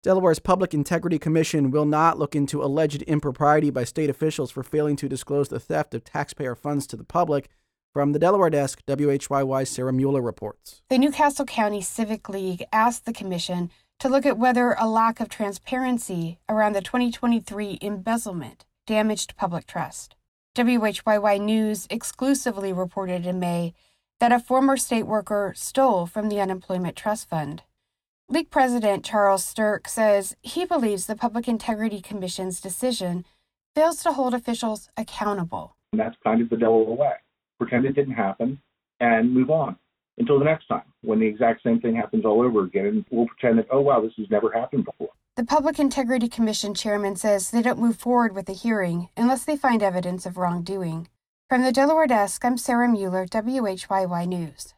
Delaware's Public Integrity Commission will not look into alleged impropriety by state officials for failing to disclose the theft of taxpayer funds to the public. From the Delaware desk, WHYY's Sarah Mueller reports. The Newcastle County Civic League asked the commission to look at whether a lack of transparency around the 2023 embezzlement damaged public trust. WHYY News exclusively reported in May that a former state worker stole from the Unemployment Trust Fund. League President Charles Stirk says he believes the Public Integrity Commission's decision fails to hold officials accountable. And that's kind of the Delaware way. Pretend it didn't happen and move on until the next time when the exact same thing happens all over again. And we'll pretend that, oh, wow, this has never happened before. The Public Integrity Commission chairman says they don't move forward with the hearing unless they find evidence of wrongdoing. From the Delaware desk, I'm Sarah Mueller, WHYY News.